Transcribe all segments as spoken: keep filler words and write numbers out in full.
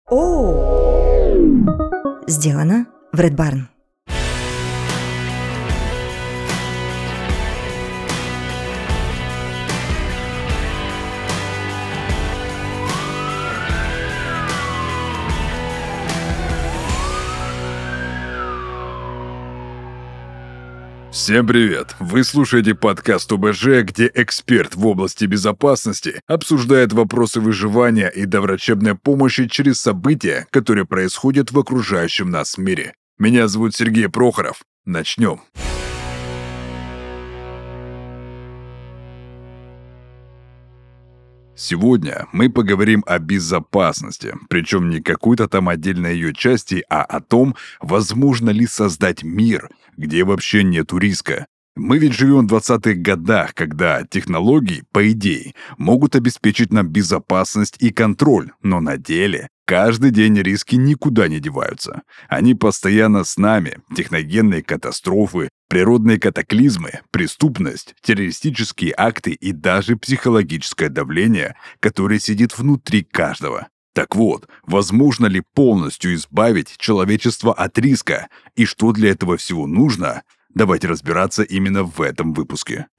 О! Сделано в Red Barn. Всем привет! Вы слушаете подкаст ОБЖ, где эксперт в области безопасности обсуждает вопросы выживания и доврачебной помощи через события, которые происходят в окружающем нас мире. Меня зовут Сергей Прохоров. Начнем. Сегодня мы поговорим о безопасности, причем не какой-то там отдельной ее части, а о том, возможно ли создать мир, где вообще нету риска. Мы ведь живем в двадцатых годах, когда технологии, по идее, могут обеспечить нам безопасность и контроль, но на деле каждый день риски никуда не деваются. Они постоянно с нами. Техногенные катастрофы, природные катаклизмы, преступность, террористические акты и даже психологическое давление, которое сидит внутри каждого. Так вот, возможно ли полностью избавить человечество от риска? И что для этого всего нужно? Давайте разбираться именно в этом выпуске.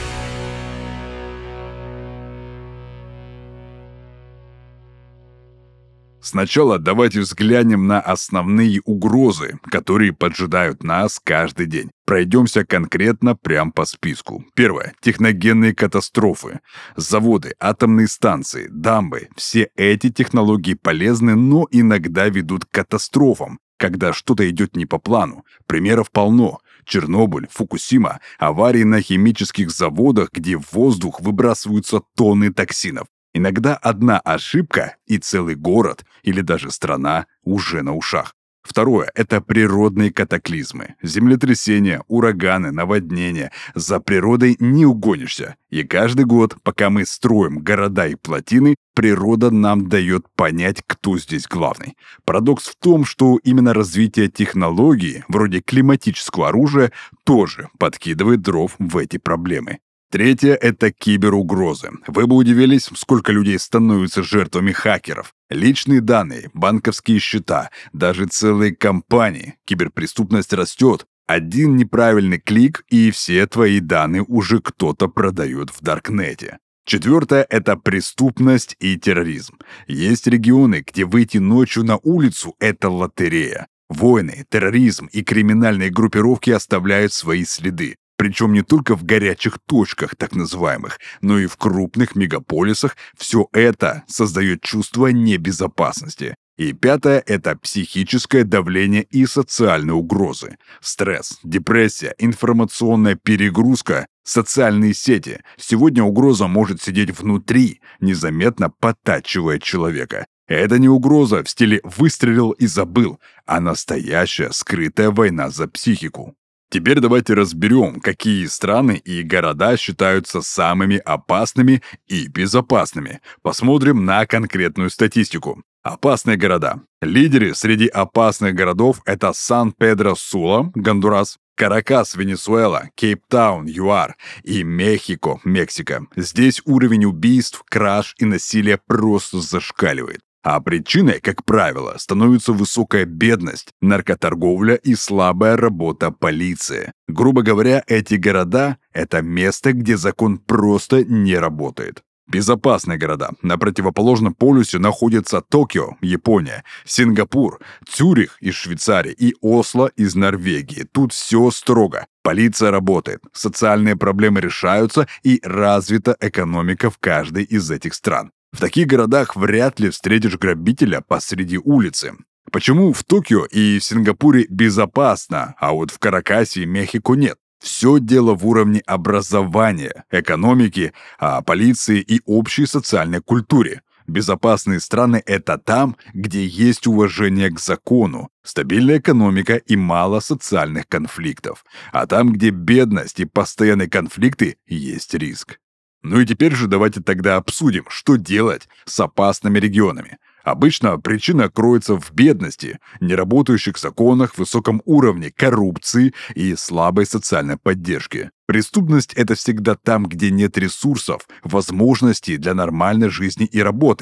Сначала давайте взглянем на основные угрозы, которые поджидают нас каждый день. Пройдемся конкретно прямо по списку. Первое. Техногенные катастрофы. Заводы, атомные станции, дамбы. Все эти технологии полезны, но иногда ведут к катастрофам, когда что-то идет не по плану. Примеров полно. Чернобыль, Фукусима, аварии на химических заводах, где в воздух выбрасываются тонны токсинов. Иногда одна ошибка, и целый город или даже страна уже на ушах. Второе – это природные катаклизмы. Землетрясения, ураганы, наводнения. За природой не угонишься. И каждый год, пока мы строим города и плотины, природа нам дает понять, кто здесь главный. Парадокс в том, что именно развитие технологий, вроде климатического оружия, тоже подкидывает дров в эти проблемы. Третье – это киберугрозы. Вы бы удивились, сколько людей становятся жертвами хакеров. Личные данные, банковские счета, даже целые компании. Киберпреступность растет. Один неправильный клик, и все твои данные уже кто-то продает в Даркнете. Четвертое – это преступность и терроризм. Есть регионы, где выйти ночью на улицу – это лотерея. Войны, терроризм и криминальные группировки оставляют свои следы. Причем не только в горячих точках, так называемых, но и в крупных мегаполисах. Все это создает чувство небезопасности. И пятое – это психическое давление и социальные угрозы. Стресс, депрессия, информационная перегрузка, социальные сети. Сегодня угроза может сидеть внутри, незаметно подтачивая человека. Это не угроза в стиле «выстрелил и забыл», а настоящая скрытая война за психику. Теперь давайте разберем, какие страны и города считаются самыми опасными и безопасными. Посмотрим на конкретную статистику. Опасные города. Лидеры среди опасных городов – это Сан-Педро-Сула, Гондурас, Каракас, Венесуэла, Кейптаун, ЮАР и Мехико, Мексика. Здесь уровень убийств, краж и насилия просто зашкаливает. А причиной, как правило, становится высокая бедность, наркоторговля и слабая работа полиции. Грубо говоря, эти города – это место, где закон просто не работает. Безопасные города. На противоположном полюсе находятся Токио, Япония, Сингапур, Цюрих из Швейцарии и Осло из Норвегии. Тут все строго. Полиция работает, социальные проблемы решаются и развита экономика в каждой из этих стран. В таких городах вряд ли встретишь грабителя посреди улицы. Почему в Токио и в Сингапуре безопасно, а вот в Каракасе и Мехико нет? Все дело в уровне образования, экономики, а полиции и общей социальной культуре. Безопасные страны – это там, где есть уважение к закону, стабильная экономика и мало социальных конфликтов. А там, где бедность и постоянные конфликты, есть риск. Ну и теперь же давайте тогда обсудим, что делать с опасными регионами. Обычно причина кроется в бедности, неработающих законах, высоком уровне коррупции и слабой социальной поддержке. Преступность – это всегда там, где нет ресурсов, возможностей для нормальной жизни и работы.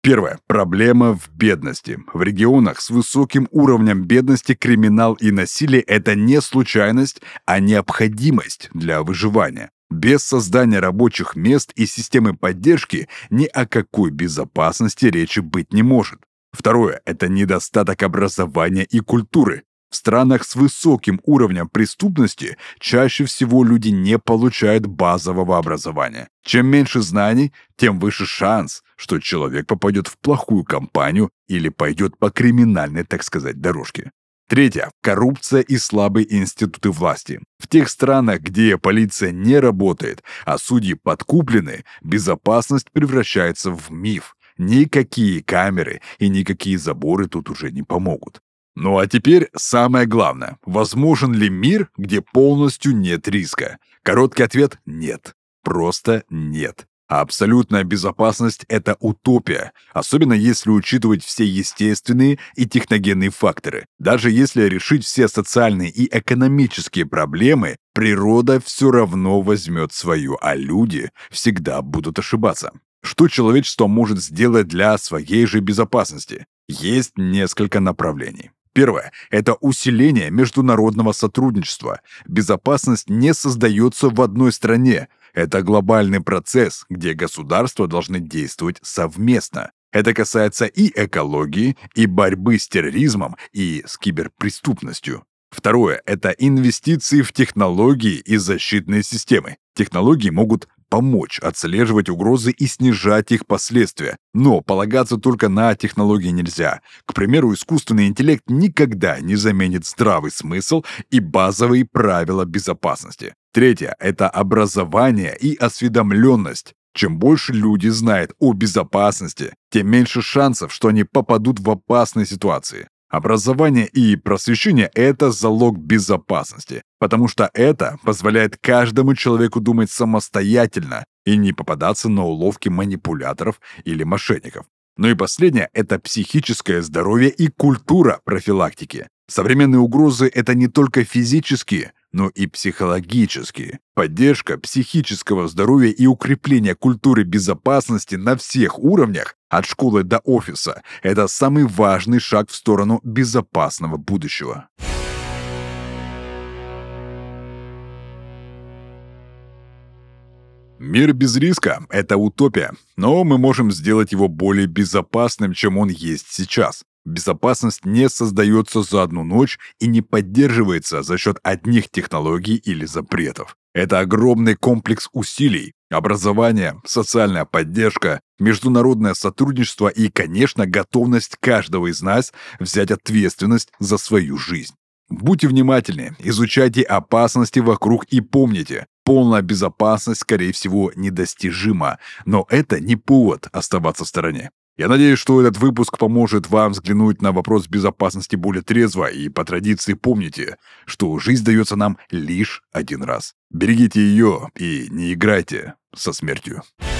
Первое. Проблема в бедности. В регионах с высоким уровнем бедности криминал и насилие – это не случайность, а необходимость для выживания. Без создания рабочих мест и системы поддержки ни о какой безопасности речи быть не может. Второе – это недостаток образования и культуры. В странах с высоким уровнем преступности чаще всего люди не получают базового образования. Чем меньше знаний, тем выше шанс, что человек попадет в плохую компанию или пойдет по криминальной, так сказать, дорожке. Третье. Коррупция и слабые институты власти. В тех странах, где полиция не работает, а судьи подкуплены, безопасность превращается в миф. Никакие камеры и никакие заборы тут уже не помогут. Ну а теперь самое главное. Возможен ли мир, где полностью нет риска? Короткий ответ – нет. Просто нет. А абсолютная безопасность – это утопия, особенно если учитывать все естественные и техногенные факторы. Даже если решить все социальные и экономические проблемы, природа все равно возьмет свое, а люди всегда будут ошибаться. Что человечество может сделать для своей же безопасности? Есть несколько направлений. Первое – это усиление международного сотрудничества. Безопасность не создается в одной стране. Это глобальный процесс, где государства должны действовать совместно. Это касается и экологии, и борьбы с терроризмом, и с киберпреступностью. Второе – это инвестиции в технологии и защитные системы. Технологии могут помочь отслеживать угрозы и снижать их последствия. Но полагаться только на технологии нельзя. К примеру, искусственный интеллект никогда не заменит здравый смысл и базовые правила безопасности. Третье – это образование и осведомленность. Чем больше люди знают о безопасности, тем меньше шансов, что они попадут в опасные ситуации. Образование и просвещение – это залог безопасности, потому что это позволяет каждому человеку думать самостоятельно и не попадаться на уловки манипуляторов или мошенников. Ну и последнее – это психическое здоровье и культура профилактики. Современные угрозы – это не только физические, но и психологические. Поддержка психического здоровья и укрепление культуры безопасности на всех уровнях, от школы до офиса, это самый важный шаг в сторону безопасного будущего. Мир без риска – это утопия, но мы можем сделать его более безопасным, чем он есть сейчас. Безопасность не создается за одну ночь и не поддерживается за счет одних технологий или запретов. Это огромный комплекс усилий: образование, социальная поддержка, международное сотрудничество и, конечно, готовность каждого из нас взять ответственность за свою жизнь. Будьте внимательны, изучайте опасности вокруг и помните, полная безопасность, скорее всего, недостижима, но это не повод оставаться в стороне. Я надеюсь, что этот выпуск поможет вам взглянуть на вопрос безопасности более трезво, и по традиции помните, что жизнь дается нам лишь один раз. Берегите ее и не играйте со смертью.